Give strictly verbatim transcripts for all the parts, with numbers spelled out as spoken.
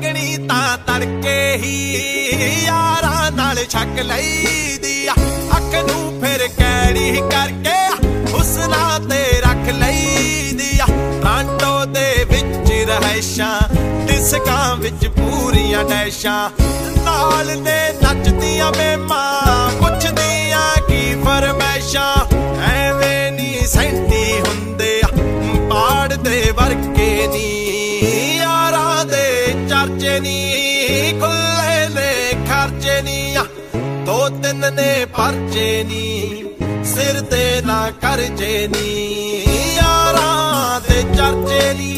ਮੰਗਣੀ ਤਾਂ ਤੜਕੇ ਹੀ ਯਾਰਾਂ ਨਾਲ ਛੱਕ ਲਈਦੀ ਆ। ਅੱਖ ਨੂੰ ਫਿਰ ਕੈੜੀ ਕਰਕੇ ਹੁਸਨਾ ਤੇ ਰੱਖ ਲਈਦੀ ਆ। ਟਰਾਂਟੋ ਦੇ ਵਿੱਚ ਰਹਿਸ਼ਾਂ ਡਿਸਕਾਂ ਵਿੱਚ ਪੂਰੀਆਂ ਡੈਸ਼ਾਂ ਨਾਲ ਨੇ ਨੱਚਦੀਆਂ ਮੇਮਾਂ ਪੁੱਛਦੀਆਂ ਕੀ ਫਰਮੈਸ਼ਾਂ। ਐਵੇਂ ਨੀ ਸੈਂਟੀ ਹੁੰਦੇ ਆ ਪਾੜ ਦੇ ਵਰਗੇ ਨੀ ਯਾਰਾਂ ਦੇ ਚਰਚੇ ਨੀ ਖੁੱਲੇ ਨੇ ਖਰਚੇ ਨੀ ਆ। ਦੋ ਤਿੰਨ ਨੇ ਪਰਚੇ ਨੀ ਸਿਰ ਤੇ ਨਾ ਕਰਜੇ ਨੀ ਯਾਰਾਂ ਦੇ ਚਰਚੇ ਨੀ।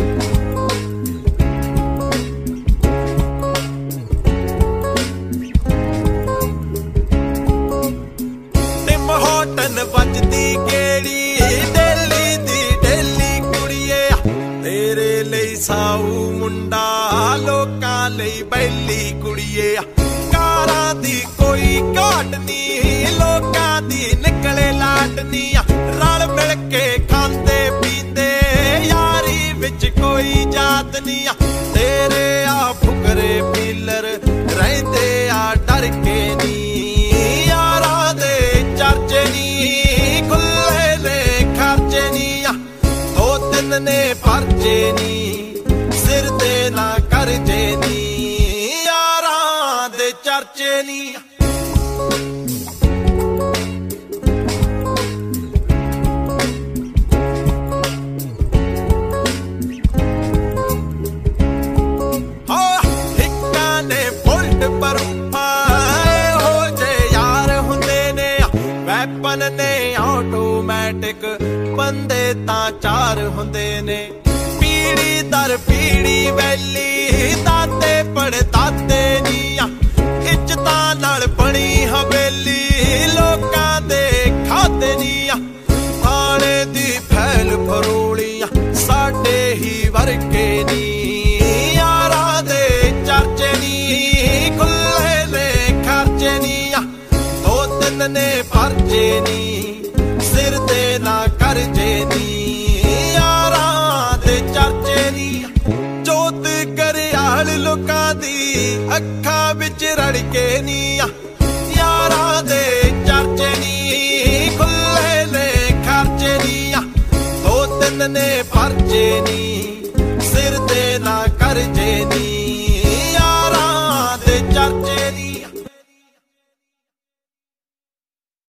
ਟਿਮ ਹੋਟਨ ਵੱਜਦੀ ਗੇੜੀ ਦਿੱਲੀ ਦੀ ਡੇਲੀ ਕੁੜੀਏ ਤੇਰੇ ਲਈ ਸਾਊ ਮੁੰਡਾ ਲੋਕਾਂ ਲਈ ਬੈਲੀ ਕੁੜੀਏ। ਕਾਰਾਂ ਦੀ ਕੋਈ ਘਾਟ ਨੀ ਲੋਕਾਂ ਦੀ ਨਿਕਲੇ ਲਾਟ ਨੀ ਰਲ ਮਿਲ ਕੇ ਖਾਂਦੇ ਪੀਂਦੇ ਯਾਰੀ ਵਿੱਚ ਕੋਈ ਜਾਤ ਨੀ। ਤੇਰੇ ਆ ਫੁਕਰੇ ਪੀਲਰ ਰਹਿੰਦੇ ਆ ਡਰ ਕੇ ਨੀ ਯਾਰਾਂ ਦੇ ਚਰਚੇ ਨੀ ਖੁੱਲੇ ਨੇ ਖਰਚੇ ਨੀ। ਦੋ ਤਿੰਨ ਨੇ ਪਰਚੇ ਨੀ ਸਿਰ ਤੇ ਨਾ ਕਰਜੇ ਨੀ ਯਾਰਾਂ ਦੇ ਚਰਚੇ ਨੀ। ਵੈਪਨ ਨੇ ਆਟੋਮੈਟਿਕ ਬੰਦੇ ਤਾਂ ਚਾਰ ਹੁੰਦੇ ਨੇ। ਪੀੜੀ ਦਰ ਪੀੜੀ ਵੈਲੀ ਦਾਤੇ ਪੜਦਾਤੇ ਨੀ ਆ। ਇੱਜ਼ਤਾਂ ਨਾਲ ਬਣੀ ਹਵੇਲੀ ਲੋਕਾਂ ਦੇ ਖਾਤੇ ਨੀ ਆ। ਥਾਣੇ ਦੀ ਫੈਲ ਫਰੋਲੀਆਂ ਸਾਡੇ ਹੀ ਵਰਗੇ ਨੀ ਯਾਰਾਂ ਦੇ ਚਰਚੇ ਨੀ ਖੁੱਲੇ ਨੇ ਖਰਚੇ ਨੀ। ਦੋ ਤਿੰਨ ਨੇ ਪਰਚੇ ਨੀ ਸਿਰ ਤੇ ਨਾ ਕਰਜੇ ਨੀ ਯਾਰਾਂ ਦੇ ਚਰਚੇ ਨੀ। ਜੋਤ ਕਰਿਆਲ ਲੋਕਾਂ ਦੀ ਅੱਖਾਂ ਵਿੱਚ ਰੜਕੇ ਨੀ ਯਾਰਾਂ ਦੇ ਚਰਚੇ ਨੀ ਖੁੱਲੇ ਨੇ ਖਰਚੇ ਨੀ। ਦੋ ਤਿੰਨ ਨੇ ਪਰਚੇ ਨੀ ਸਿਰ ਤੇ ਨਾ ਕਰਜੇ ਨੀ ਯਾਰਾਂ ਦੇ ਚਰਚੇ ਨੀ।